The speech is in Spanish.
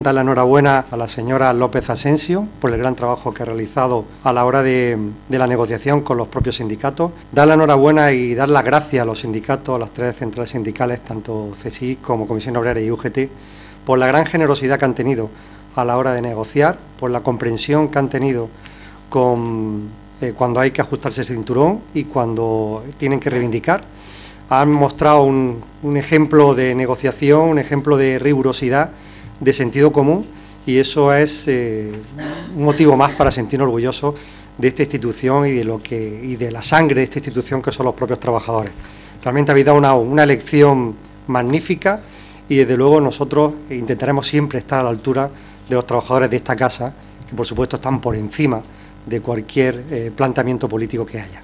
Dar la enhorabuena a la señora López Asensio por el gran trabajo que ha realizado a la hora de la negociación con los propios sindicatos. Dar la enhorabuena y dar las gracias a los sindicatos, a las tres centrales sindicales, tanto CSIC como Comisión Obrera y UGT, por la gran generosidad que han tenido a la hora de negociar, por la comprensión que han tenido cuando hay que ajustarse el cinturón y cuando tienen que reivindicar. Han mostrado un ejemplo de negociación, un ejemplo de rigurosidad, de sentido común, y eso es un motivo más para sentirnos orgullosos de esta institución y de la sangre de esta institución que son los propios trabajadores. Realmente habéis dado una lección magnífica y desde luego nosotros intentaremos siempre estar a la altura de los trabajadores de esta casa, que por supuesto están por encima de cualquier planteamiento político que haya.